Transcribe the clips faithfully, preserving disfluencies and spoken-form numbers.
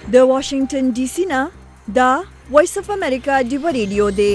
د واشنگټن ډي سي نه دا وایس اف امریکا دی ریډیو دی.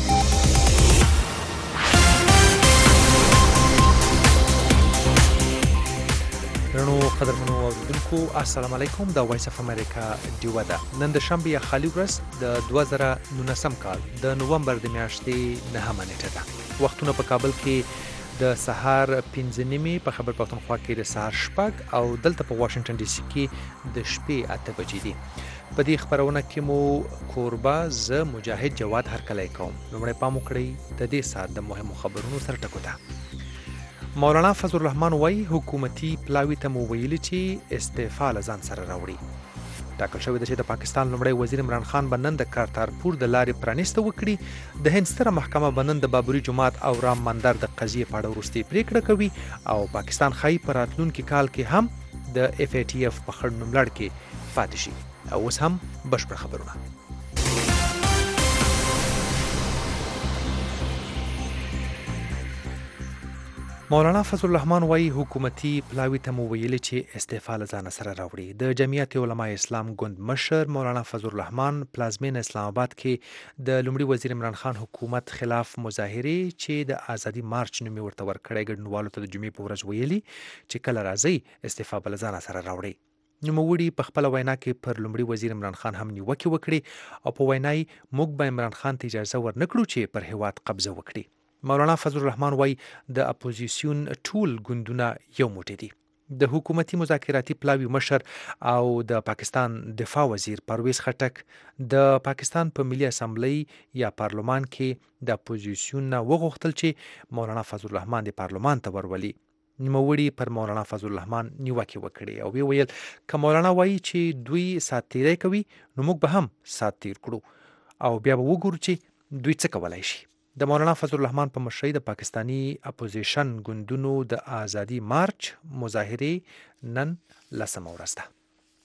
درنو قدرمنو اوریدونکو السلام علیکم. د وایس اف امریکا ډیوه ده. نن د شنبه یا خالي ورځ د دوه زره نولسم کال د نومبر د میاشتې نهمه نیټه ده. وختونه په کابل کې د سهار پنځه نیمې، په خیبر پښتونخوا کې د سهار شپږ او دلته په واشنگټن ډي سي کې د شپې اته بجې دي. په دې خبرونه کې مو کوربه زه مجاهد جواد هرکلی کوم. لومړی پام وکړئ د دې ساعت د مهمو خبرونو سره ټکو ته. مولانا فضل الرحمن وایي حکومتي پلاوي ته مو ویلي چې استعفا له ځان سره راوړي. ټاکل شوې ده چې د پاکستان لومړی وزیر عمران خان به نن د کارتارپور د لارې پرانیسته وکړي. د هند ستره محکمه به نن د بابري جومات او رام مندر د قضیې په اړه وروستۍ پریکړه کوي او پاکستان ښایي په راتلونکي کال کې هم د اف ای ټي اف په خړ نوملړ کې پاتې شي. او اوس هم بشپړ خبرونه. مولانا فضل الرحمن وایي حکومتي پلاوي ته مو ویلي چې استعفا له ځانه سره راوړي. د جمعیت علماء اسلام ګوند مشر مولانا فضل الرحمن پلازمینه اسلام آباد کې د لومړي وزیر عمران خان حکومت خلاف مظاهرې چې د ازادي مارچ نوم ورته ورکړی ګډونوالو ته د جمعې په ورځ ویلي چې کله راځي استعفا به له ځانه سره راوړي. نوموړي په خپله وینا کې پر لومړي وزیر عمران خان هم نیوکې وکړي او په وینا یې موږ به عمران خان ته اجازه ورنکړو چې پر هیواد قبضه وکړي. مولانا فضل الرحمن وایي د اپوزیسیون ټول ګوندونه یو موټی دي. د حکومتي مذاکراتي پلاوي مشر او د پاکستان دفاع وزیر پرویز خټک د پاکستان په ملي اسمبلی یا پارلمان کې د اپوزیسیون نه وغوښتل چې مولانا فضل الرحمن د پارلمان ته ورولي. نوموړي پر مولانا فضل الرحمن نیوکې وکړې او وی ویل که مولانا وایي چې دوی سات تیری کوي نو موږ به هم سات تیر کړو او بیا به وګورو چې دوی څه کولای شي. د مولانا فضل الرحمن په مشرۍ د پاکستانی اپوزیشن ګوندونو د آزادي مارچ مظاهرې نن لسمه ورځ ده.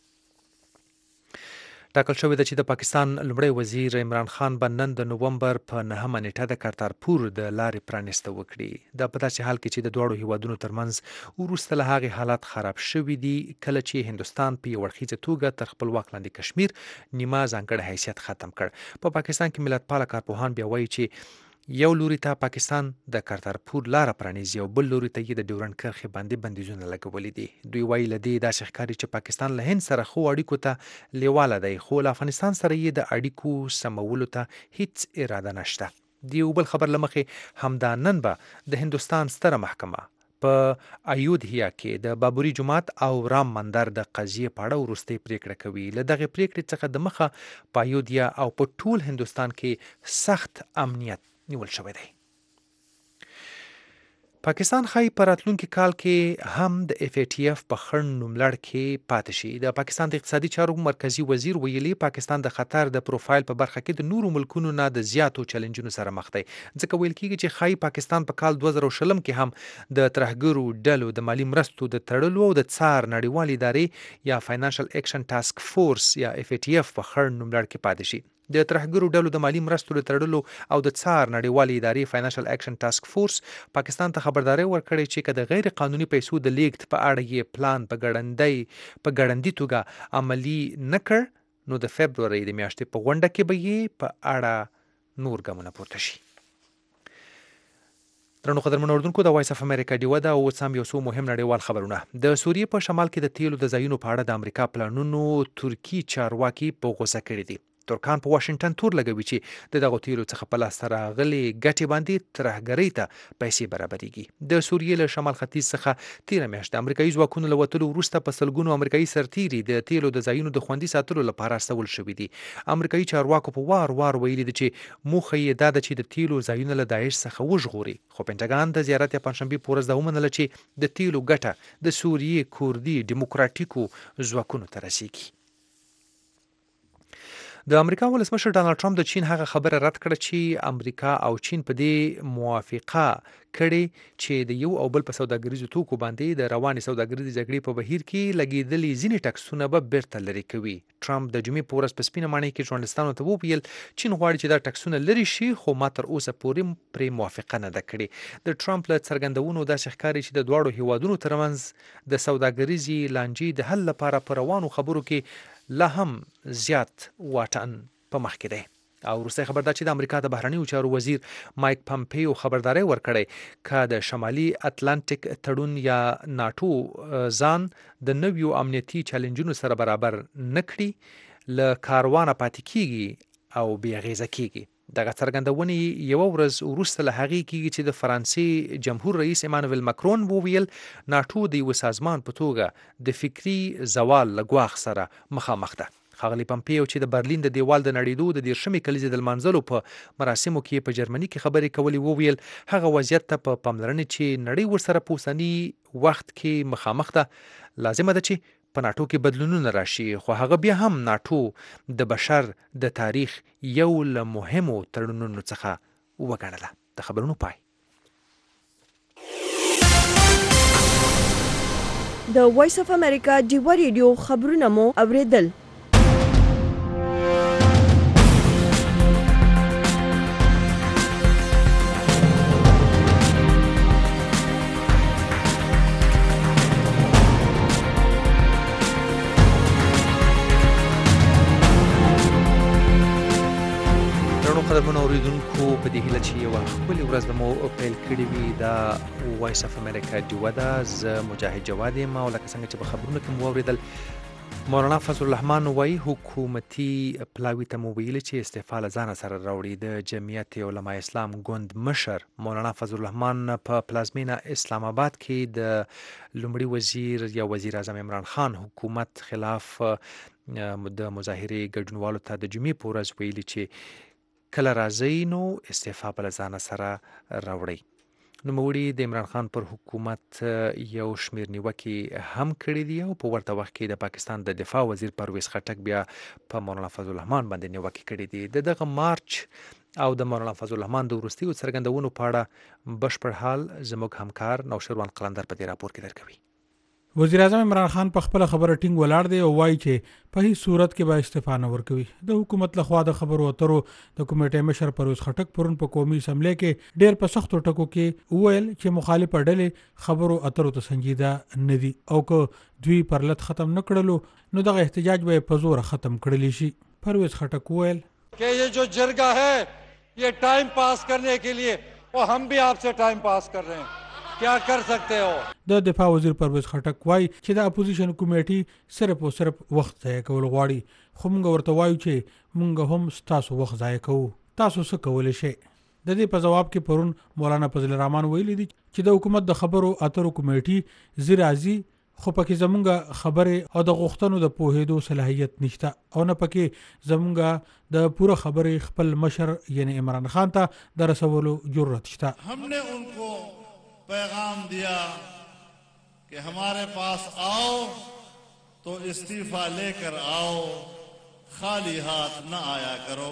ټاکل شوې ده چې د پاکستان لومړی وزیر عمران خان به نن د نومبر په نهمه نیټه د کارتارپور د لارې پرانیسته وکړي. دا په داسې حال کې چې د دواړو هیوادونو ترمنځ وروسته له هغې حالات خراب شوي دي کله چې هندوستان په یو اړخیزه توګه تر خپل واک لاندې کشمیر نیمه ځانګړی حیثیت ختم کړ. په پاکستان کې ملتپاله کارپوهان بیا وایي چې یو لوري ته پاکستان د کارتارپور لاره پرانیزي او بل لوري ته یې د ډیورنډ کرښې باندې بندیزونه لګولي دي. دوی وایي له دې داسې ښکاري چې پاکستان له هند سره ښو اړیکو ته لیواله دی خو له افغانستان سره یې د اړیکو سمولو ته هیڅ اراده نشته. د یو بل خبر له مخې همدا نن به د هندوستان ستره محکمه په ایودھیا کې د بابري جومات او رام مندر د قضیې په اړه وروستۍ پریکړه کوي. له دغې پریکړې څخه د مخه په ایودھیا او په ټول هندوستان کې سخت امنیت نیول شوی دی. پاکستان ښایي په راتلونکي کال کې هم د اف ای ټي اف په خړ نوملړ کې پاتې شي. د پاکستان د اقتصادي چارو مرکزي وزیر ویلي پاکستان د خطر د پروفایل په برخه کې د نورو ملکونو نه د زیاتو چیلنجونو سره مخ دی. ځکه ویل کېږي چې ښایي پاکستان په کال دوه زره شلم کې هم د ترهګرو ډلو د مالی مرستو د تړلو او د څار نړیوالې ادارې یا فاینانشل ایکشن ټاسک فورس یا اف ای ټي اف په خړ نوملړ کې پاتې شي. د ترهګرو ډلو د مالی مرستو د تړلو او د څار نړیوالې ادارې فاینانشل ایکشن ټاسک فورس پاکستان ته خبرداری ورکړې چې که د غیر قانوني پیسو د لیږد په اړه یې پلان په ګړندۍ په ګړندي توګه عملي نه کړ نو د فبرورۍ د میاشتې په غونډه کې به یې په اړه نور ګامونه پورته شي. درنو قدرمنو اردوونکو د وایس اف امریکا ډیوه ده او اوس هم یو څو مهم نړیوال خبرونه. د سوریې په شمال کې د تیلو د ځایونو په اړه د امریکا پلانونو ترکي چارواکي په غوسه کړي دي. ترکان په واشنگټن تور لګوي چې د دغو تیلو څخه په لاسته راغلې ګټې باندې ترهګرۍ ته پیسې برابرېږي. د سوریې له شمال ختیځ څخه تیره میاشت د امریکایي ځواکونو له وتلو وروسته په سلګونو امریکایي سرتیري د تیلو د ځایونو د خوندي ساتلو لپاره استول شوي دي. امریکایي چارواکو په وار وار ویلي دي چې موخه یې دا ده چې د تیلو ځایونه له داعش څخه وژغوري. خو پنټاګان د زیارت یا پنجشنبې په ورځ دا ومنله چې د تیلو ګټه د سوریې کوردي ډیموکراتیکو ځواکونو ته رسیږي. د امریکا ولسمشر ډانلډ ټرمپ د چین هغه خبره رد کړه چې امریکا او چین په دې موافقه کړې چې د یو او بل په سوداګریزو توکو باندې د روانې سوداګریزې جګړې په بهیر کې لګېدلي ځینې ټکسونه به بیرته لرې کوي. ټرمپ د جمعې په ورځ په سپینه ماڼۍ کې ژورنالستانو ته وویل چین غواړي چې دا ټکسونه لرې شي خو ما تر اوسه پورې پرې موافقه نه ده کړې. د ټرمپ له څرګندونو داسې ښکاري چې د دواړو هیوادونو ترمنځ د سوداګریزې لانجې د حل لپاره په روانو خبرو کې لا هم زیات واټن په مخ کې دی. او وروستی خبر دا چې د امریکا د بهرنیو چارو وزیر مایک پمپیو خبرداری ورکړی که د شمالي اتلانتیک تړون یا ناټو ځان د نویو امنیتي چیلنجونو سره برابر نه کړي له کاروانه پاتې کیږي او بې اغېزه کیږي. دغه څرګندونې یوه ورځ وروسته له هغې کیږي چې د فرانسې جمهور رئیس ایمانویل مکرون وویل ناټو د یوه سازمان په توګه د فکري زوال له ګواښ سره مخامخ ده. ښاغلي پمپیو چې د برلین د دیوال د نړېدو د دېرشمې کلیزې د لمانځلو په مراسمو کې په جرمني کې خبرې کولې وویل هغه وضعیت ته په پاملرنې چې نړۍ ورسره په اوسني وخت کې مخامخ ده لازمه ده چې په ناټو کې بدلونونه راشي، خو هغه بیا هم ناټو د بشر د تاریخ یو له مهمو تړونونو څخه وګڼله. د خبرونو پای. د وایس اف امریکا ډیوا ریډیو خبرونه مو اوریدل. قدرمنو اوریدونکو په دې هیله چې یوه ښکلې ورځ به مو پیل کړې وي. دا وایس اف امریکا ډیوه ده، زه مجاهد جواد یم او لکه څنګه چې په خبرونو کې مو واورېدل مولانا فضل الرحمن وایي حکومتي پلاوي ته مو ویلي چې استعفا له ځانه سره راوړي. د جمعیت علماء اسلام ګوند مشر مولانا فضل الرحمن په پلازمینه اسلام آباد کې د لومړي وزیر یا وزیر اعظم عمران خان حکومت خلاف د مظاهرې ګډونوالو ته د جمعې په ورځ ویلي چې کله راځئ نو استعفا به له ځانه سره راوړئ. نوموړي د عمران خان پر حکومت یو شمېر نیوکې هم کړي دي او په ورته وخت کې د پاکستان د دفاع وزیر پرویز خټک بیا په مولانا فضل الرحمن باندې نیوکې کړي دي. د دغه مارچ او د مولانا فضل الرحمن د وروستیو څرګندونو په اړه بشپړ حال زموږ همکار نوشروان قلندر په دې راپور کې درکوي. وزیر اعظم عمران خان په خپل خبره ټینګ ولاړ دی او وایي چې په هیڅ صورت کې به استعفا نه ورکوي. د حکومت لخوا د خبرو اترو د کمیټې مشر پرویز خټک پرون په قومي اسمبلی کې ډېر په سختو ټکو کې وویل چې مخالف ډلې خبرو اترو ته سنجیده نه دي او که دوی پرلط ختم نه کړلو نو دغه احتجاج به په زور ختم کړلی شي. پرویز خټک وویل کہ یہ جو جرگہ ہے یہ ٹائم پاس کرنے کے لیے اور ہم بھی آپ سے ٹائم پاس کر رہے ہیں، کیا کر سکتے ہو. د دفاع وزیر پرویز خټک وایي چې د اپوزیشن کمیټې صرف او صرف وخت ضایع کول غواړي، خو موږ ورته وایو چې موږ هم ستاسو وخت ضایع کوو، تاسو څه کولی شئ. د دې په جواب کې پرون مولانا فضل الرحمن ویلي دي چې د حکومت د خبرو اترو کمیټې زی راځي خو پکې زمونږ خبرې او د غوښتنو د پوهېدو صلاحیت نشته او نه پکې زمونږ د پوره خبرې خپل مشر یعنی عمران خان ته د رسولو جرأت شته. ہم نے ان کو پیغام دیا کہ ہمارے پاس آؤ تو استعفا لے کر آؤ، خالی ہاتھ نہ آیا کرو.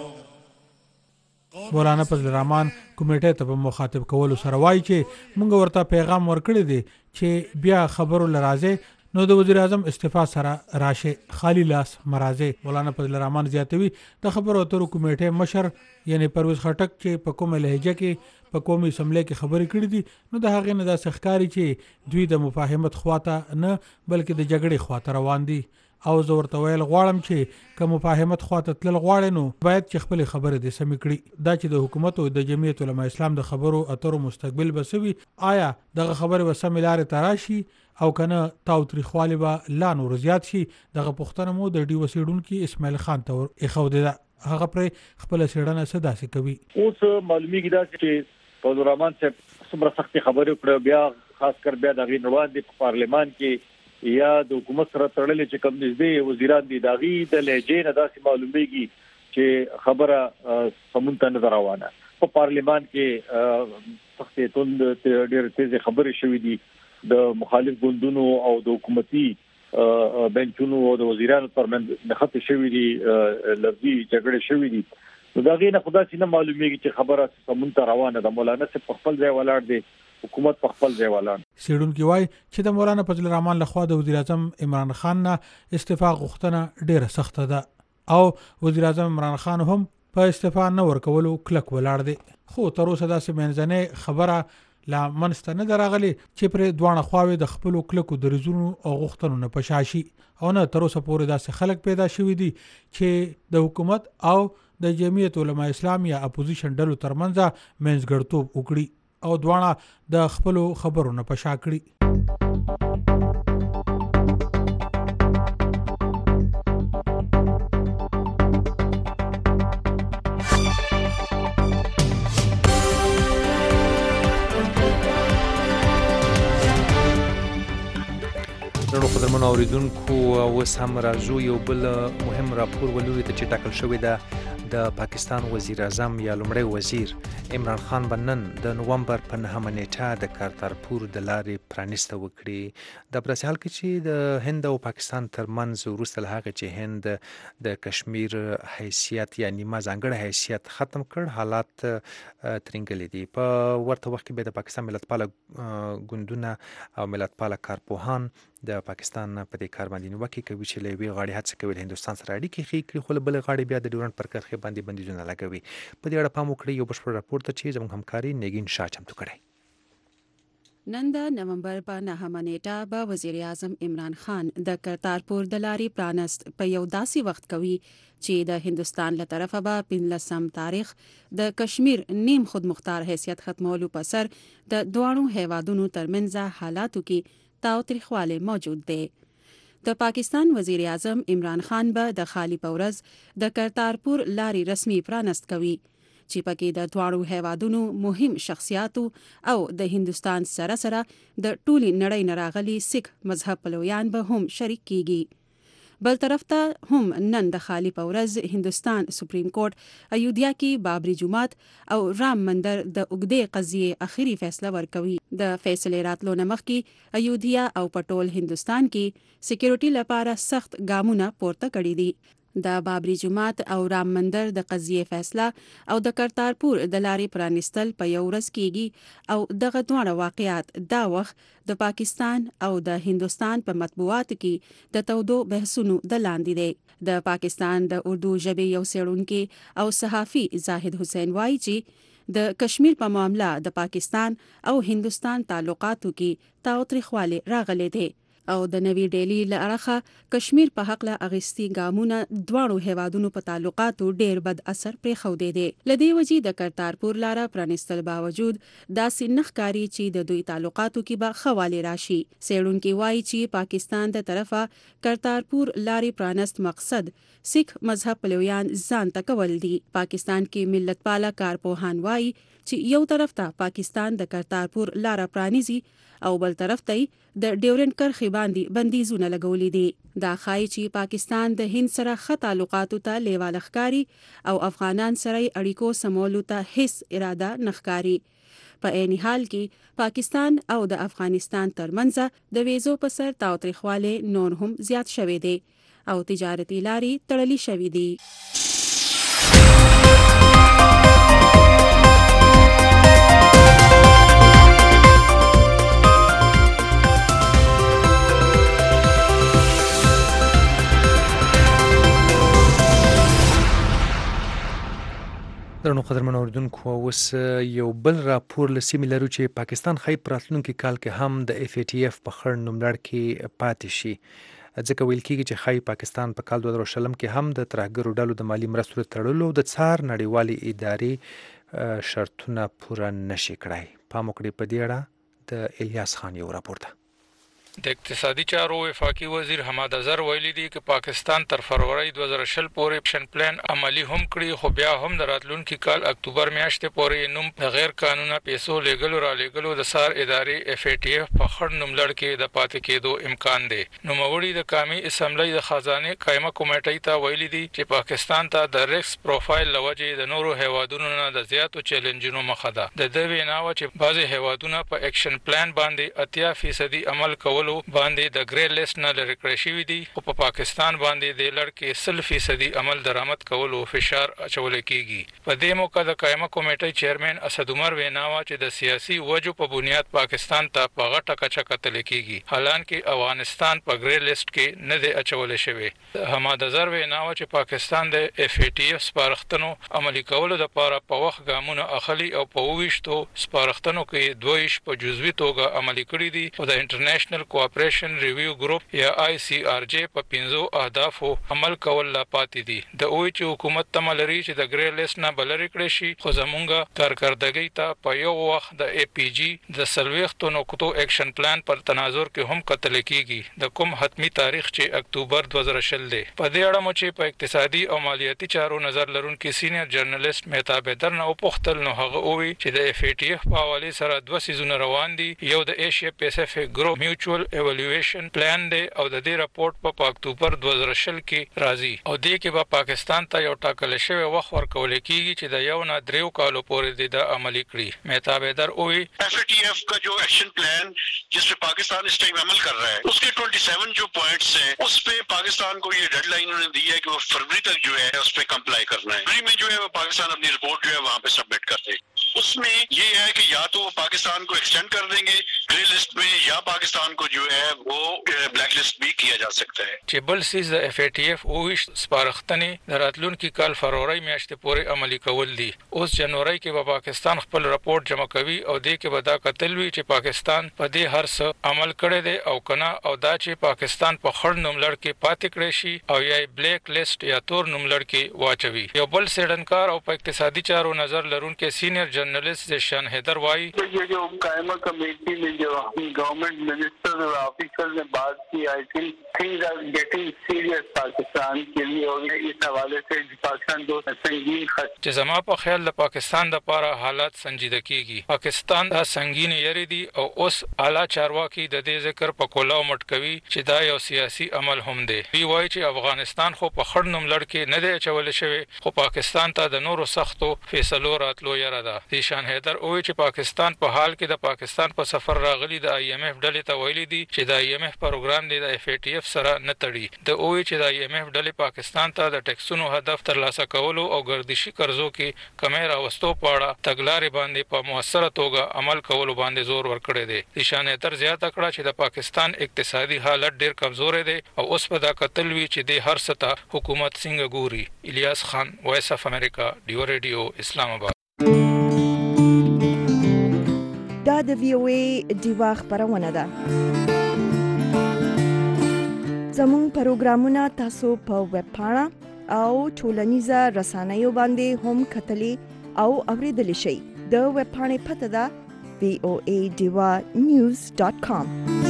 مولانا فضل الرحمن کمیټې ته په مخاطب کولو سره وایي چې موږ ورته پیغام ورکړی دی چې بیا خبرو لرازه نو د وزیر اعظم استعفا سره راشه، خالی لاس مرازه. مولانا فضل الرحمن زیاتوي د خبرو اترو کمیټې مشر یعنی پرویز خټک چې په کومه لهجه کې په قومي اسمبلی کې خبرې کړې دي نو د هغې نه داسې ښکاري چې دوی د مفاهمت خواته نه بلکې د جګړې خواته روان دي. او زه ورته ویل غواړم چې که مفاهمت خواته تلل غواړي نو باید چې خپلې خبرې دې سمې کړي. دا چې د حکومت او د جمعیت علماء اسلام د خبرو اترو مستقبل به څه وي، آیا دغه خبرې به سمې لارې ته راشي او که نه تاوتریخوالي به لا نور زیات شي. دغه پوښتنه مو د ډیوه څېړونکي اسماعیل خان ته ایښودې ده. هغه پرې خپله څېړنه څه داسې کوي. اوس معلومیږي داسې چې فضل الرحمن صاحب څومره سختې خبرې وکړې، بیا خاص کر بیا د هغې نه وړاندې په پارلمان کې یا د حکومت سره تړلې چې کوم نږدې وزیران دي د هغې د لهجې نه داسې معلومیږي چې خبره سمون ته نه ده روانه. په پارلمان کې سختې توند ډېرې تیزې خبرې شوې دي د مخالف ګوندونو او د حکومتي بنچونو او د وزیرانو ترمنځ نښتې شوې دي، لفظي جګړې شوې دي. نو د هغې نه خو داسې نه معلومیږي چې خبره سمون ته روانه ده. مولانا صاحب په خپل ځای ولاړ دی، حکومت په خپل ځای ولاړ. څېړونکي وایي چې د مولانا فضل الرحمن لخوا د وزیر اعظم عمران خان نه استعفا غوښتنه ډېره سخته ده او وزیر اعظم عمران خان هم په استعفا نه ورکولو کلک ولاړ دی. خو تر اوسه داسې منځنۍ خبره لا منځته نه دراغلي چې پر دوانه خواوې د خپل کلکو درزونو او غوښتنو نه پشاشي او نه تر اوسه پورې داسې خلک پیدا شوي دي چې د حکومت او د جمعیت علما اسلام یا اپوزیشن ډلو ترمنځ منځګړتوب وکړي او دوانه د خپل خبرو نه پشا کړي. نو قدرمنو اوریدونکو اوس هم راځو یو بل مهم راپور ولوري ته چې ټاکل شوی ده د پاکستان وزیر اعظم یا لومړی وزیر عمران خان بنن د نومبر په نهمه نیټه د کارتارپور د لارې پرانیسته وکړي د پراسي حال کې چې د هند او پاکستان ترمنځ وروسته له هغه چې هند د کشمیر حیثیت یا نیمه ځانګړی حیثیت ختم کړ حالات ترنګلې دي. په ورته وخت کې به د پاکستان ملتپاله ګوندونه او ملتپاله کارپوهان د پاکستان په دې کار باندې نیوکه کوي چې له یوې غاړې هڅه کوي د هندوستان سره اړیکې ښې کړي خو له بلې غاړې بیا د ډیورنډ پر کرښې باندې بندیزونه لګوي. په دې اړه پام وکړئ یو بشپړ راپور ته چې زموږ همکاري نیګین شاه چمتو کړی. نن د نومبر په نهمه نیټه به وزیر اعظم عمران خان د کرتارپور د لارې پرانست په یو داسې وخت کوي چې د هندوستان له طرفه به پنځلسم تاریخ د کشمیر نیم خود مختار حیثیت ختمولو په سر د دواړو هیوادونو ترمنځ حالاتو کې تاوتریخوالی موجود دی. د پاکستان وزیر اعظم عمران خان به د خالی په ورځ د کرتارپور لارې رسمي پرانست کوي چې پکې د دواړو هیوادونو مهم شخصیاتو او د هندوستان سره سره د ټولي نړۍ نه راغلي سیک مذهب پلویان به هم شریک کیږي. بل طرف ته هم نن د خالی په ورځ هندوستان سپریم کورټ ایودھیا کې بابری جومات او رام مندر د اوږدې قضیې اخیری فیصله ورکوي. د فیصلې راتلو نه مخکې ایودھیا او پټول هندوستان کې سکیورټي لپاره سخت ګامونه پورته کړي دي. د بابری جومات او رام مندر د قضیې فیصله او د کرتارپور د لارې پرانستل په یو ورځ کیږي او دغه دواړه واقعات دا وخت د پاکستان او د هندوستان په مطبوعاتو کې د تودو بحثونو د لاندې دی. د پاکستان د اردو ژبې یو څېړونکي او صحافي زاهد حسین وایي چې د کشمیر په معامله د پاکستان او هندوستان تعلقاتو کې تاوتریخوالی راغلی دی او د نوی ډیلی له اړخه کشمیر په حق له اغیستي ګامونه دواړو هیوادونو په تعلقاتو ډیر بد اثر پرېښودی دی. له دې وجې د کرتارپور لاره پرانستل باوجود داسې نه ښکاري چې د دوی تعلقاتو کې به ښه والی راشي. څېړونکي وایي چې پاکستان د طرفه کرتارپور لارې پرانست مقصد سیک مذهب پلویان ځان ته کول دي. پاکستان کې ملتپاله کارپوهان وایي چې یو طرف ته پاکستان د کرتارپور لاره پرانیزي او بل طرف ته د ډیورنډ کرښې باندې بندیزونه لګولي دي. دا ښایي چې پاکستان د هند سره ښه تعلقاتو ته لیواله ښکاري او افغانان سره یې اړیکو سمولو ته هیڅ اراده نه ښکاري. په عین حال کې پاکستان او د افغانستان ترمنځ د ویزو په سر تاوتریخوالی نور هم زیات شوی دی او تجارتي لارې تړلې شوې دي. درنو قدرمنو اوریدونکو اوس یو بل راپور له سیمې لرو چې پاکستان ښایي په راتلونکي کال کې هم د اف ای ټي اف په خړ نوملړ کې پاتې شي. ځکه ویل کېږي چې ښایي پاکستان په کال دوه زره شلم کې هم د ترهګرو ډلو د مالي مرستو د تړلو د څار نړیوالې ادارې شرطونه پوره نشي کړای. پام وکړئ په دې اړه د الیاس خان یو راپور ده. د اقتصادي چارو وفاقي وزیر حماد اظهر ویلي دی چې پاکستان تر فروری دوه زره شل پورې اکشن پلان عملی هم کړی خو بیا هم د راتلونکي کال اکتوبر میاشتې پورې نوم د غیر قانوني پیسو لیږلو را لیږلو د سار ادارې اف ای ټي اف په خړ نوملړ کې د پاتې کېدو امکان دی. نوموړي د قومي اسمبلی د خزانه قائمه کمیټې ته ویلي دی چې پاکستان ته د ریکس پروفایل لوجې د نورو هیوادونو نه د زیاتو چیلنجونو مخه ده. د دې ویناوه چې بعضي هیوادونه په اکشن پلان باندې اتیا فیصدي عمل کول کولو باندې د ګری لیست نه لری کړی شوی دی او په پاکستان باندې د لړ کې سل فیصدي عمل درآمد کولو فشار اچول کیږي. په دې موقع د قائمه کمیټې چیرمن اسد عمر ویناوا چې د سیاسي وجو په بنیاد پاکستان ته په غټه کچه کتل کیږي، حالانکه افغانستان په ګری لیست کې نه دی اچول شوی. حماد اظهر ویناوا چې پاکستان د اف ای ټی اف سپارښتنو عملي کولو لپاره په وخت ګامونه اخلي او په وښتو سپارښتنو کې دویش په جزوي توګه عملي کړی دي او د انټرنیشنل کوآپریشن ریویو ګروپ یا آی سی آر جی په پنځو اهدافو عمل کول لا پاتې دي. د اوی چې حکومت تملري چې د ګری لیست نه بلری کړی شي، خو زمونږه کارکردګۍ ته په یو وخت د ای پی جی د سلويختو نقطو اکشن پلان پر تناظر کې هم کتل کیږي، د کوم حتمی تاریخ چې اکتوبر دوه زره شل دی. په دې اړه مو چې په اقتصادي او مالیاتي چارو نظر لرونکي سینیئر جرنالست مهتاب حیدر نه وپوښتل، نو هغه وویل چې د اف ای ټی اف په حواله سره دوه سیزونه روان دي. یو د ایشیا پیسفیک ګروپ میوچوال ایوالویشن پلان دی او د دې راپورټ په اکتوبر دوه زره شل کې راځي او دې کې به پاکستان ته یو ټاکل شوی وخت ورکول کیږي چې د یو نه دریو کالو پورې د عملی کړي. مهتاب حیدر وویل ایف ای ٹی ایف کا جو ایکشن پلان جس پہ پاکستان اس ٹائم عمل کر رہا ہے اس کے سیونٹی جو پوائنٹس ہیں اس پہ پاکستان کو یہ ڈیڈ لائن انہوں نے دی ہے کہ وہ فروری تک جو ہے اس پہ کمپلائی کرنا ہے. فروری میں جو ہے وہ پاکستان اپنی رپورٹ جو ہے وہاں پہ سبمٹ کر دے. اس میں یہ ہے کہ یا تو وہ پاکستان کو ایکسٹینڈ کر دیں گے گرے لسٹ میں یا پاکستان کو جو ہے وہ بلیک لسٹ بھی کیا جا سکتا ہے. چې بل سیز د اف ای ټی اف اوویش سپارښتنې د راتلونکي کال فروری میاشتې پورې عملي کول دي. اوس جنوري کې به پاکستان خپل راپورټ جمع کوي او دې کې به دا کتل وی چې پاکستان په دې هر څه عمل کړی دی او کنه، او دا چې پاکستان په خړ نوملړ کې پاتې کړی شي او یا بلیک لیست یا تور نوملړ کې واچوي. یو بل سیډنکار او په اقتصادي چارو نظر لرونکي سینیئر جرنالست زیشان حیدر وایي یہ جو قائمہ کمیٹی میں جو گورنمنٹ منسٹر اور آفیسر نے بات کی، آئی تھنک تھنگز آر گیٹنگ سیریس پاکستان کے لیے اور اس حوالے سے پاکستان دو سنگین خط چې زما په خیال د پاکستان د لپاره حالات سنجیده کیږي. پاکستان دا سنگین یری دي او اوس اعلی چارواکي د دې ذکر په کولاو مټ کوي چې دا یو سیاسي عمل هم دی. وی وایي چې افغانستان خو په خړ نوملړ کې نه دی اچول شوی، خو پاکستان ته د نورو سختو فیصلو راتلو یره ده. زیشان حیدر وایي چې پاکستان په حال کې د پاکستان په سفر راغلي د آی ایم ایف ډلې ته ویلي دي چې د آی ایم ایف پروګرام دی د اف ای ټی اف سره نه تړي. د وایي چې د آی ایم ایف ډلې پاکستان ته د ټیکسونو هدف ترلاسه کولو او ګردشي قرضو کې کمې راوستو په اړه تګلارې باندې په موثره توګه عمل کولو باندې زور ورکړی دی. زیشان حیدر زیاته کړه چې د پاکستان اقتصادي حالت ډیر کمزوري دی او اوس په دا کتل وی چې د هر ستا حکومت څنګه ګوري. الیاس خان، وایس اف امریکا، ډیو ریډیو، اسلام آباد. دا د وی او ای ډیوا خبرونه ده. زموږ پروګرامونه تاسو په ویب پاڼه او ټولنیزه رسنیو باندې هم کتلی او اوریدلی شئ. د ویب پاڼې پته ده وی او ای ډیوا نیوز ډاٹ کام.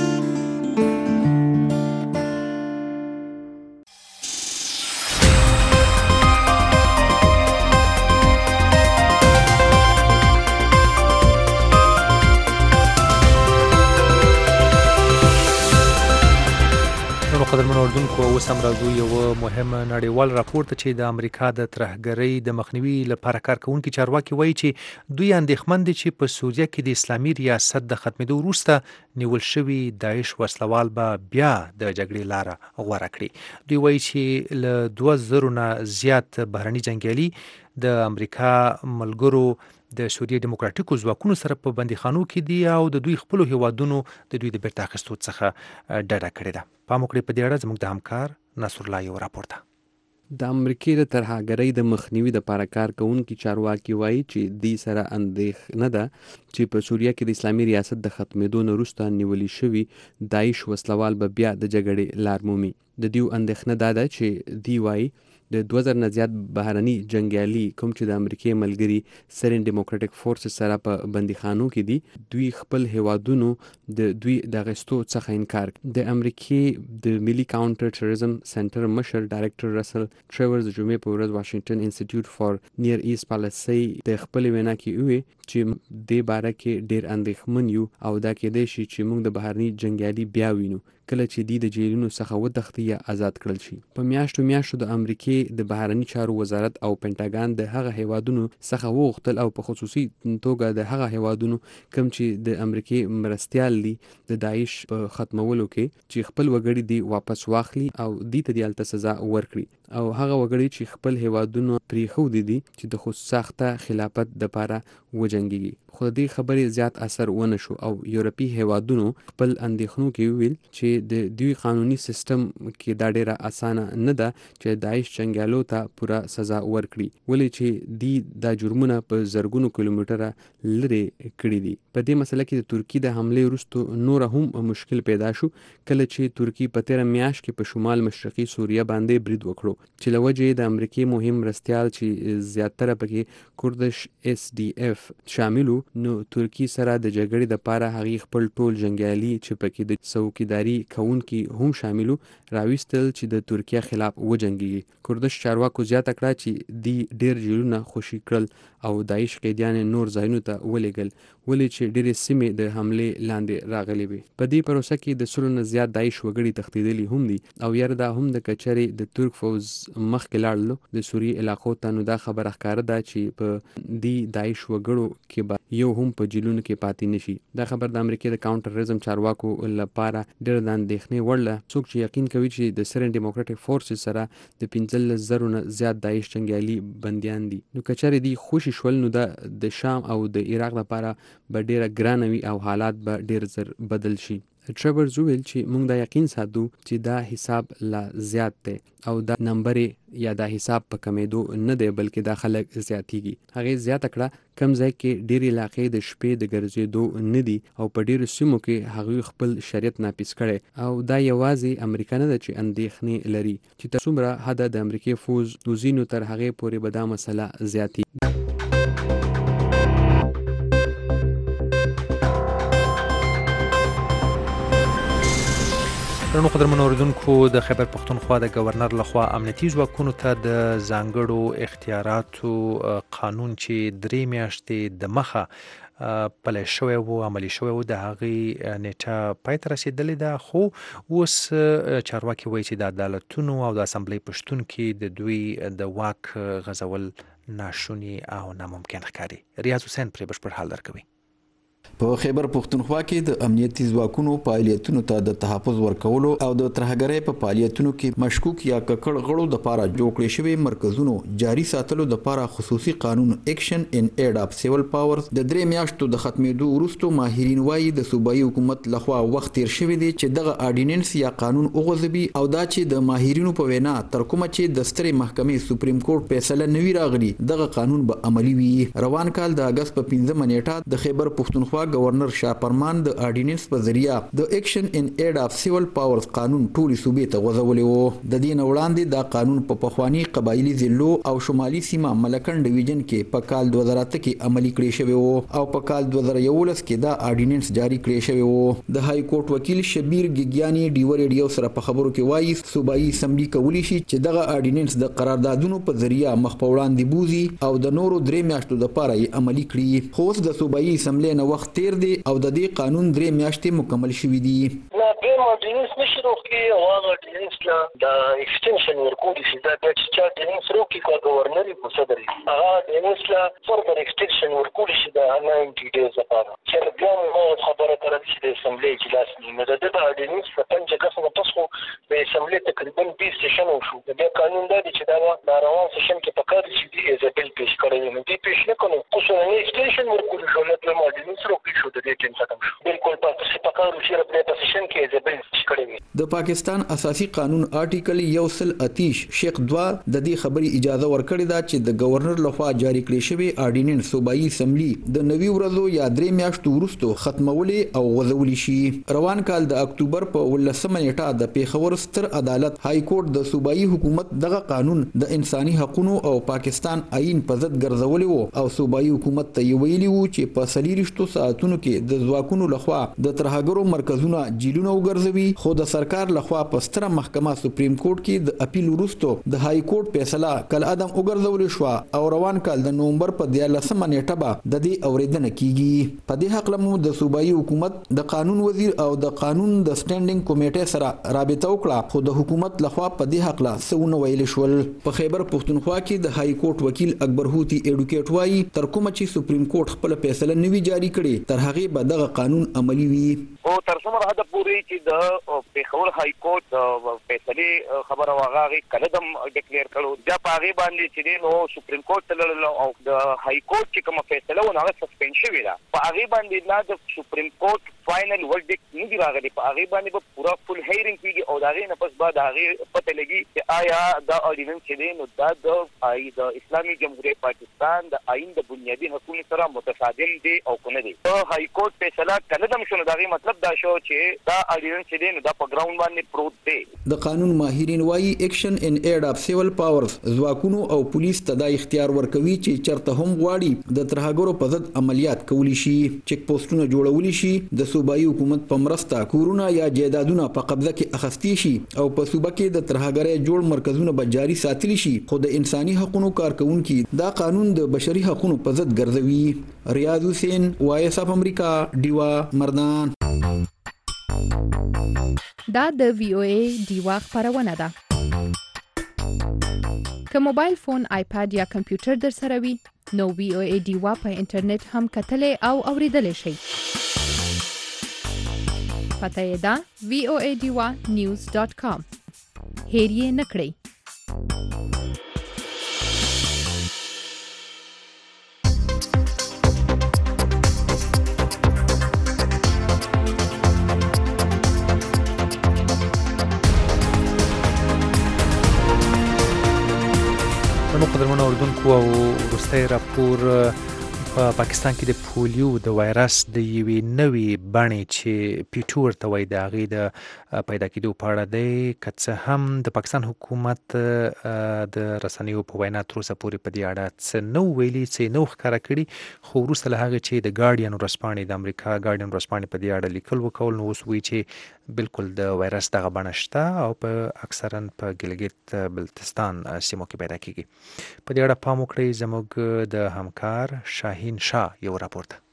قدرمن اردوونکو، اوس هم راځو یو مهم نړیوال راپور ته چې د امریکا د ترهګرۍ د مخنیوي لپاره کار کوونکي چارواکي وایي چې دوی اندېښمن دي چې په سوریه کې د اسلامي ریاست د ختمېدو وروسته نیول شوي داعش وسلوال به بیا د جګړې لاره غوره کړي. دوی وایي چې له دوه زرو نه زیات بهرني جنګیالي د امریکا ملګرو د سوریې دیموکراتیکو ځواکونو سره په بندیخانو کې دي او د دوی خپلو هیوادونو د دوی د بیرته اخیستو څخه ډډه کړې ده. پام وکړئ په دې اړه زموږ د همکار نصر الله یو راپور ته. د امریکې د ترهګرۍ د مخنیوي لپاره کار کوونکي چارواکي وایي چې دوی سره اندېښنه ده چې په سوریه کې د اسلامي ریاست د ختمېدو نه وروسته نیولي شوي داعش وسلوال به بیا د جګړې لار مومي. د دوی اندېښنه دا ده چې دوی وایي د دوه زره نه زیات بهرني جنګیالي کوم چې د امریکې ملګري سرین ډیموکراټک فورسز سره په بندیخانو کې دي، دوی خپل هیوادونو د دوی د اخیستو څخه انکار. د امریکې د ملي کاونټر ټیرریزم سنټر مشر ډایرکټر رسل ټریورز د جمعې په ورځ واشنگټن انسټیټیوټ فار نیر ایست پالیسي د خپل وینا کې وویل چې د باره کې ډیر اندېښمن یو او دا کېدای شي چې موږ د بهرني جنګیالي بیا وینو. کله چې دی د جیلونو څخه وتښتي یا آزاد کړل شي. په میاشتو میاشتو د امریکای د بهرنی چارو وزارت او پینټاګان د هغه هیوادونو څخه وغوښتل او په خصوصي توګه د هغه هیوادونو کوم چې د امریکای مرستیال دي د داعش په ختمولو کې چې خپل وګړي دی واپس واخلي او دی ته د الته سزا ورکړي او هغه وګړي چې خپل هیوادونو پریخو دي دي چې د خود ساخته خلافت د لپاره وجنګيږي. خو دې خبرې زیات اثر ونه شو او یورپی هیوادونو خپل اندېښنو کې ویل چې د دوی قانوني سیستم کې دا ډیره اسانه نه ده چې داعش جنگیالو ته پوره سزا ورکړي ولې چې دی د جرمونه په زرګونو کیلومتره لري کړي دي. په دې مسله کې د ترکی د حمله وروسته نور هم مشکل پیدا شو کله چې ترکی په تیر میاشت کې په شمال مشرقي سوریه باندې برید وکړو چې لوجه د امریکای مهم مرستیال چې زیاتره پکې کوردش اس ډي اف شاملو نو ترکی سره د جګړې د پاره هغه خپل ټول جنگیالي چې پکې د څوکیداری کوونکي هم شاملو راويستل چې د ترکیه خلاف وجنګي. کوردش چارواکو زیاته کړه چې دی ډیر جیلونه خوشي کړل او داعش قیدیان نور ځایونو ته ولېګل ولې چې ډېرې سیمې د حمله لاندې راغلي وي. په دې پروسه کې د سلو نه زیات داعش وګړي تښتېدلي هم دي او یاره دا هم د کچري د ترک فوز مخکې لاړلو د سوریې علاقو ته نو دا خبره ښکاره ده چې په دی داعش وګړو کې به یو هم په جیلونو کې پاتې نشي. دا خبر د امریکای د کاونټرریزم چارواکو لپاره ډېر د اندېښنې وړ ده. څوک چې یقین کوي چې د سرن ډیموکراټک فورسز سره د پنځلس زرو نه زیات داعش جنگیالي بنديان دي نو کچري دی خوشي شول نو د شام او د عراق لپاره به ډیره ګرانه وي او حالات به ډیر زر بدل شي. ټریور زویل چې موږ دا یقین ساتو چې دا حساب لا زیات دی او دا نمبر یا دا حساب په کمیدو نه دی بلکې دا خلک زیاتیږي. هغه زیاته کړه کم ځای کې ډېری علاقې د شپې د ګرځېدو نه دي او په ډېرو سیمو کې هغوی خپل شریعت ناپیس کړی او دا یوازې امریکا نه ده چې اندېښنې لري چې تر څومره حده د امریکای فوز دوزینو تر هغې پورې به دا مسله زیاتي. نو قدرمن اوریدونکو د خیبر پختونخوا د گورنر لخوا امنیتي ځواکونو ته د ځانګړو اختیاراتو قانون چې درې میاشتې د مخه پلی شوی و عملي شوی و د هغې نیټه پای ته رسېدلې ده خو اوس چارواکي وایي چې د عدالتونو او د اسمبلۍ په شتون کې د دوی د واک غځول ناشوني او ناممکن ښکاري. ریاض حسین پرې بشپړ حال درکوي. په خیبر پختونخوا کې د امنیتي ځواکونو فعالیتونو ته د تحفظ ورکولو او د ترهګرۍ په فعالیتونو کې مشکوک یا ککړ غړو د لپاره جوړ کړی شوی مرکزونو جاري ساتلو د لپاره خصوصي قانون اکشن ان ایډ اف سیول پاورز د درې میاشتو د ختمېدو وروسته ماهرین وایي د صوبایي حکومت لخوا وخت تیر شوی دی چې دغه آرډیننس یا قانون وغځوي او دا چې د ماهرینو په وینا تر کومه چې د سترې محکمې سپریم کورټ فیصله نوي راغلي دغه قانون به عملی وي. روان کال د اگست په پنځمه نیټه د خیبر پختونخوا گورنر شاه فرمان د آرډیننس په ذریعہ د اکشن ان ایډ اف سیول پاورز قانون ټولې صوبې ته غځولی و. د دې نه وړاندې دا قانون په پخواني قبایلي ضلعو او شمالي سیمه ملکن ډویژن کې په کال دوه زره اته کې عملي کړی شوی و او په کال دوه زره یولس کې دا آرډیننس جاری کړی شوی و. د های کورټ وکیل شبیر ګیګیانی ډیو ریډیو سره په خبرو کې وایي صوبایي اسمبلی کولی شي چې دغه آرډیننس د قراردادونو په ذریعہ مخ په وړاندې بوزي او د نورو درې میاشتو لپاره یې عملي کړي. خو اوس د صوبایي اسمبلی نه وخت تیر دی او د دې قانون درې میاشتې مکمل شوي دي. نه دې آرډیننس نشي روکي او هغه آرډیننس لا د ایکسټنشن ورکول شي دا چې چې آرډیننس روکي کا گورنر په صدر هغه آرډیننس لا فردر ایکسټنشن ورکول شي د نوي ډیټیلز لپاره چې بیا مو خبره تر دې چې د اسمبلی اجلاس نه د دې آرډیننس په پنځه کسانو تاسو د اسمبلی تقریبا بیست سیشن وشو. د قانون دا چې دا روان سیشن کې پکار شي د ایزابل پیش کړی نه دی پیش نه کوي خو څنګه ایکسټنشن ورکول شو نه د آرډیننس روکي شو د دې بالکل پاتې پکار شي په پوزیشن کې ایزابل کړی. د پاکستان اساسي قانون آرټیکل یو سل اتیش شیخ دوا د دې خبرې اجازه ورکړې ده چې د گورنر لخوا جاری کړی شوی آرډیننس صوبایي اسمبلی د نوي ورځو یا درې میاشتو وروسته ختمولې او غځولې شي. روان کال د اکتوبر په ولسمه نیټه د پیښور ستر عدالت های کورټ د صوبایي حکومت دغه قانون د انساني حقوقو او پاکستان آئین په ضد ګرځولې وو او صوبایي حکومت ته ویلي وو چې په سلیریشتو ساعتونو کې د ځواکونو لخوا د ترهګرو مرکزونه جیلونو اپیلونه وګرځوي، خو د سرکار لخوا په ستره محکمه سپریم کورټ کې د اپیل وروسته د های کورټ فیصله کل عدم وګرځول شو او روان کال د نومبر په دیارلسمه نیټه به د دې اوریدنه کیږي. په دې حق لمو د صوبایي حکومت د قانون وزیر او د قانون د سټینډینګ کمیټې سره رابطه وکړه، خو د حکومت لخوا په دې حق لا څه ویل شول. په خیبر پښتونخوا کې د های کورټ وکیل اکبر هوتی ایډوکیټ وایي تر کومه چې سپریم کورټ خپل فیصله نوي جاری کړي تر هغه به دغه قانون عملی وي. او تر څومره حد پورې چې د پیښور های کورټ د فیصله خبره واغه کله دم ډیکلیئر کړو دا په هغه باندې چې نو سپریم کورټ تلل او د های کورټ چې کوم فیصله ونه هغه سسپند شوی دا په هغه باندې نه د سپریم کورټ فائنل ورډیکټ نه دی راغلی، په هغه باندې به پورا فل هیرینګ کیږي او دا غي نه پس بعد هغه پته لګي چې آیا دا اورډیننس چې دی نو دا د آی د اسلامي جمهوریت پاکستان د آئین د بنیادی حقوقو سره متصادم دی او کنه دی. په های کورټ فیصله کله دم شنو دا غي مطلب دا شو چې دا اورډیننس چې دی نو دا په ګراوند باندې پروت دی. د قانون ماهرین وایي اکشن ان ایډ اف سیول پاورز ځواکونو او پولیس ته دا اختیار ورکوي چې چرته هم غواړي د ترهګرو په ضد عملیات کولی شي، چک پوسټونه جوړولی شي، د صوبایي حکومت په مرسته کورونه یا جایدادونه په قبضه کې اخیستی شي او په صوبه کې د ترهګرۍ جوړ مرکزونه به جاري ساتلی شي، خو د انساني حقوقو کارکونکو دا قانون د بشري حقوقو په ضد ګرځوي. ریاض حسین، وایس اف امریکا، ډیوا مردان. دا د وی او ای ډیوا خبرونه ده. که موبایل فون، آیپاد یا کمپیوټر در سره وي نو وی او ای ډیوا په انټرنیټ هم کتلې او اوریدلې شي. پته یې ده وی او ای ډیوا نیوز ډاٹ کام. هیر یې نه کړئ. نو قدرمن اوردونکو او وروستی راپور په پاکستان کې د پولیو د وایرس د یوې نوې بڼې چې پی ټو ورته وایي د هغې د پیدا کېدو په اړه دی، که څه هم د پاکستان حکومت د رسنیو په وینا تر اوسه پورې په دې اړه څه نه ویلي، څه نه ښکاره کړي، خو وروسته له هغې چې د ګارډین ورځپاڼې د امریکا ګارډین ورځپاڼې په دې اړه لیکل وکول نو اوس وایي چې بالکل د وایرس دغه بڼه شته او په اکثرا په ګلګت بلتستان سیمو کې پیدا کېږي. په دې اړه پام وکړئ، زموږ د همکار شاهین شاه یو راپور ده.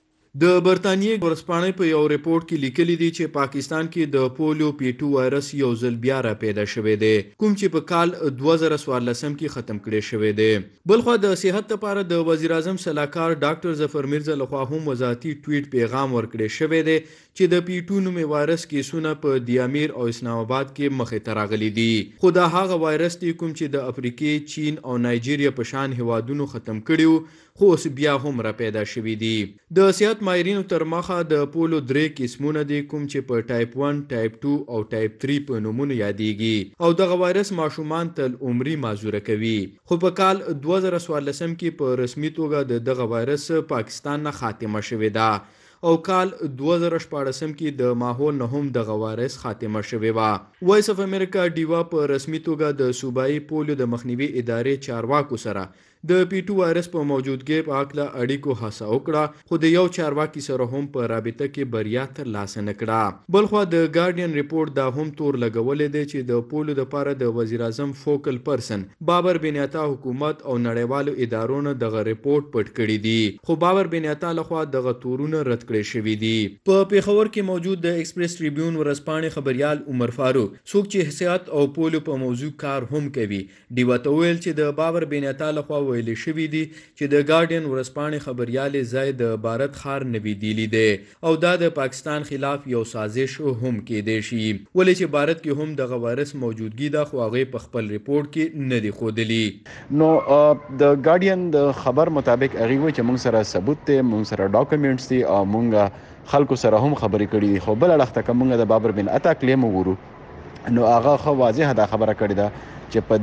د برتانیې ورځپاڼې په یو ریپورت کې لیکلي دي چې پاکستان کې د پولیو پی ټو وایرس یو ځل بیا را پیدا شوی دی، کوم چې په کال دوه زره څوارلسم کې ختم کړی شوی دی. بلخوا د صحت لپاره د وزیر اعظم صلاحکار ډاکټر ظفر میرزا لخوا هم وزارتي ټویټ پیغام ورکړی شوی دی چې د پی ټو نومې وایرس کیسونه په دیامیر او اسلام آباد کې مخې ته راغلي دي، خو دا هغه وایرس دی کوم چې د افریقې، چین او نایجیریا په شان هیوادونو ختم کړیو، خو اوس بیا هم را پیدا شوي دي. د صحت ماهرینو تر مخه د پولو درې قسمونه دي کوم چې په ټایپ ون، ټایپ ټو او ټایپ تھری په نومونو یادېږي او دغه وایرس ماشومان تل عمري معذوره کوي. خو په کال دوه زره څوارلسم کې په رسمي توګه د دغه وایرس پاکستان نه خاتمه شوې ده او کال دوه زره شپاړسم کې د ماحول نه هم دغه وایرس خاتمه شوې وه. وایس اف امریکا ډیوا په رسمي توګه د صوبایي پولیو د مخنیوي ادارې چارواکو سره د پی ټو وایرس په موجودګۍ په هکله اړیکو هڅه وکړه، خو د یو چارواکي سره هم په رابطه کې بریا ترلاسه نه کړه. بلخوا د ګارډین ریپورت دا هم تور لګولی دی چې د پولیو دپاره د وزیر اعظم فوکل پرسن بابر بن عطا حکومت او نړیوالو ادارو نه دغه ریپورت پټ کړی دی، خو بابر بن عطا لخوا دغه تورونه رد کړی شوي دي. په پیښور کې موجود د ایکسپریس ټریبیون ورځپاڼې خبریال عمر فاروق څوک چې حسیات او پولیو په موضوع کار هم کوي ډیوا ته وویل چې د بابر بن عطا لخوا ویل شوي دي چې د ګارډین ورځپاڼې خبریالې ځای د بارت ښار نه ویدیلی دی او دا د پاکستان خلاف یو سازش هم کېدی شي، ولې چې بارت کې هم دغه وایرس موجودګي ده خو هغې په خپل ریپورټ کې نه دي ښودلي. نو د ګارډین د خبر مطابق هغې وایي چې موږ سره ثبوت دی، موږ سره ډاکومنټس دي او موږ خلکو سره هم خبرې کړي دي، خو بله لخته که موږ د بابر بن عطا کلیم وګورو نو هغه ښه واضحه دا خبره کړې ده چې په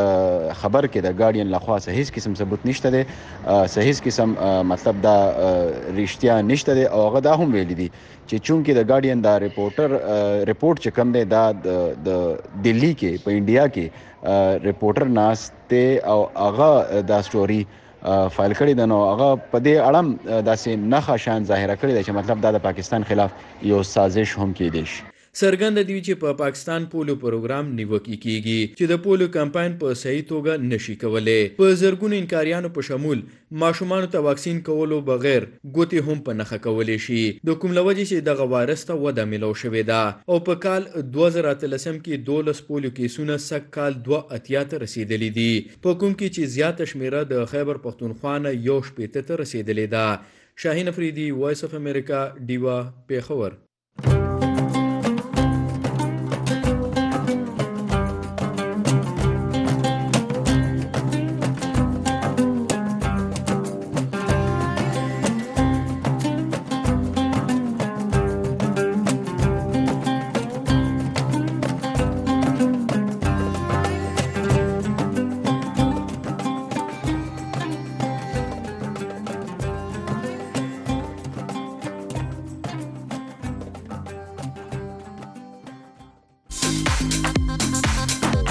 دې خبر کې د ګارډین لخوا صحیح قسم ثبوت نشته دی، صحیح قسم مطلب دا رښتیا نشته دی او هغه دا هم ویلي دي چې چونکې د ګارډین دا ریپورټر ریپورټ چې کوم دی دا د دلی کې په انډیا کې ریپورټر ناست دی او هغه دا سټوري فایل کړی ده، نو هغه په دې اړه داسې نښه شان ظاهره کړې ده چې مطلب دا د پاکستان خلاف یو سازش هم کېدی شي. څرګنده دی چې په پاکستان پولیو پروګرام نیوکه کیږي چې د پولیو کمپاین په صحیح توګه نشي کولای. په زرګونو انکاریانو په شمول ماشومان ته واکسین کولو بغیر ګوتې هم په نخښه کولای شي، د کوم لوجې چې دغه وایرس ته وده ملو شوې ده او په کال دوه زره اتلسم کې دولس پولیو کیسونه سږ کال دوه اتیا ته رسیدلي دي، په کوم کې چې زیاته شمیره د خیبر پښتونخوا نه یو شپېته ته رسیدلې ده. شاهین افریدي، وایس اف امریکا، ډیوا، پیښور.